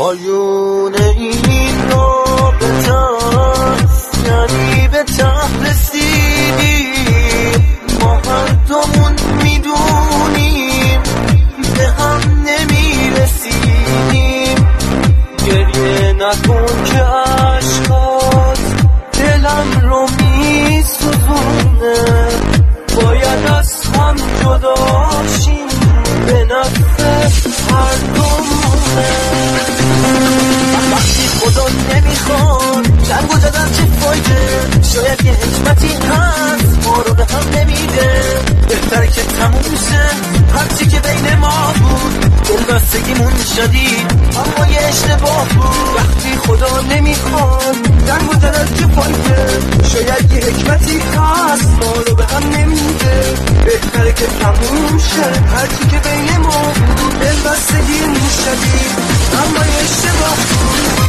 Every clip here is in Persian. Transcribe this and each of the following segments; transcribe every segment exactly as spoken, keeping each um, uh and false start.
پایون این رابطه است، یعنی به ته رسیدیم، ما هر دومون میدونیم به هم نمیرسیدیم. گریه نکن که عشقات دلم رو میسوزونه، باید از هم جدا شیم به نفع هر دومونه. وقتی خدا نمیخواد جنگ و جدل چه فایده، شاید یه حکمتی هست ما رو به هم نمیده. بهتره که تموم شه هرچی که بین ما بود، دلبستگیمون شدید اما یه اشتباه بود. وقتی خدا نمیخواد جنگ و جدل چه فایده، شاید یه حکمتی هست ما رو به هم نمیده. بهتره که تموم شه هرچی که بین ما بود، دلبستگیمون شدید اما یه اشتباه بود.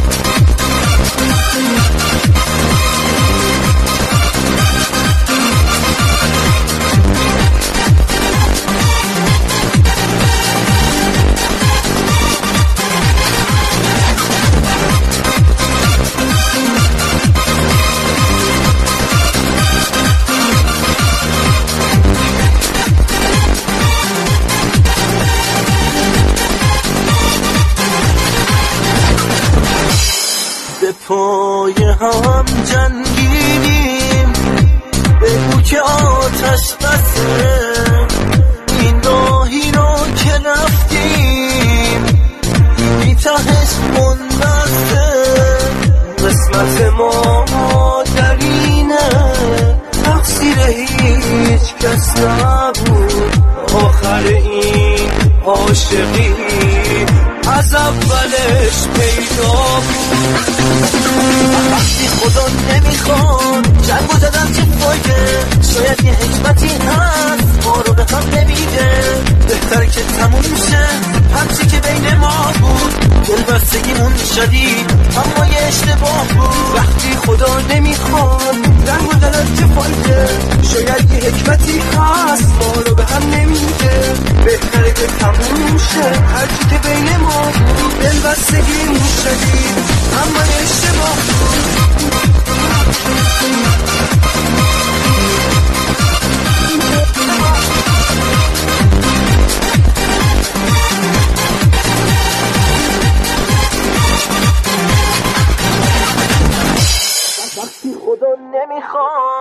به پای هم جنگیدیم، بگو که آتش بسه این راهی رو که رفتیم، بی تهش منبسته. قسمت ما در اینه تقصیر هیچ کس نبود، آخر این عاشقی از اولش پیدا بود. وقتی خدا نمیخواد جنگ و جدل چه فایده، شاید یه حکمتی هست ما رو به هم نمیده. بهتره که تموم شه هرچی که بین ما بود، دلبستگیمون شدید اما یه اشتباه بود. وقتی خدا نمیخواد جنگ و جدل چه فایده، شاید یه حکمتی هست ما رو به هم نمیده. بهتره که تموم شه هرچی که بین ما بود، دلبستگیمون شدید اما یه اشتباه بود. وقتی خدا نمیخواد